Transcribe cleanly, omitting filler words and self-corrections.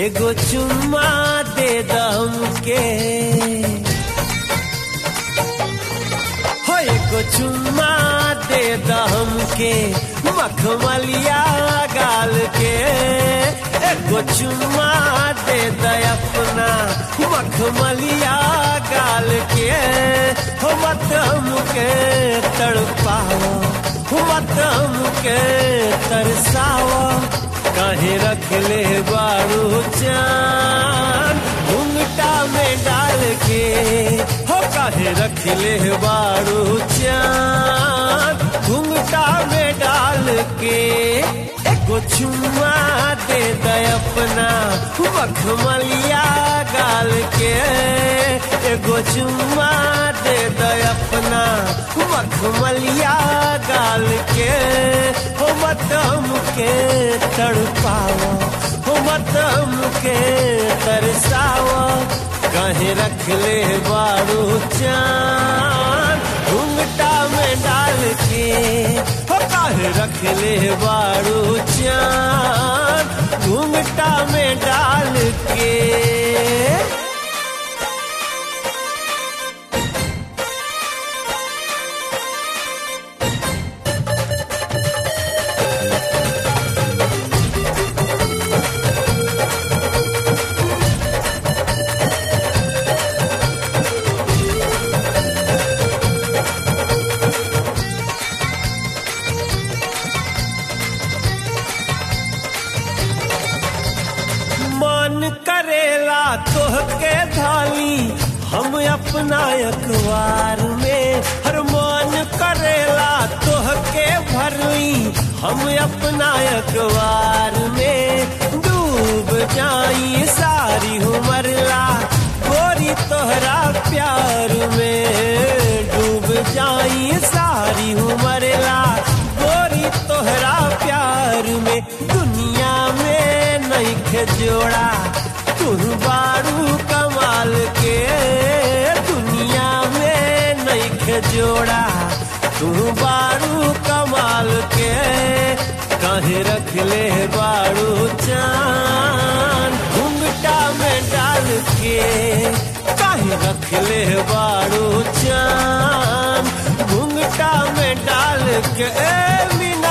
एगो चुम्मा दे दम के हो, एगो चुम्मा दे दम के मखमलिया गाल के, एगो चुम्मा दे दे अपना मखमलिया गाल के, हो मत हमके तड़पाओ, हो मत हमके तरसाओ, काहे रख ले बारू चान घुंघटा में डाल के, हो काहे रख ले बारू चान घुंघटा में डाल के, एगो चुम्मा दे दे अपना मखमलिया गाल के, एगो चुम्मा दे दे अपना मखमलिया गाल के, हो मत हमके तड़पाओ, हो मत हमके तरसाओ, काहे रख ले बारू चान घुंघटा में डाल के, हो काहे रख ले बारू चान घुंघटा में डाल के। मन करेला तोहके धाली हम अपना अखबार में, हर मन करेला तोहके भरली हम अपना अखबार में, डूब जाई सारी उमरला गोरी तोहरा प्यार में, डूब जाई सारी उमरला गोरी तोहरा प्यार में, दुनिया में नहीं जोड़ा तू बारू कमाल के, दुनिया में नहीं जोड़ा तू बारू कमाल के, काहे रख ले बारू चान घुंघटा में डाल के, काहे रख ले बारू चान घुंघटा में डाल के, ए मीना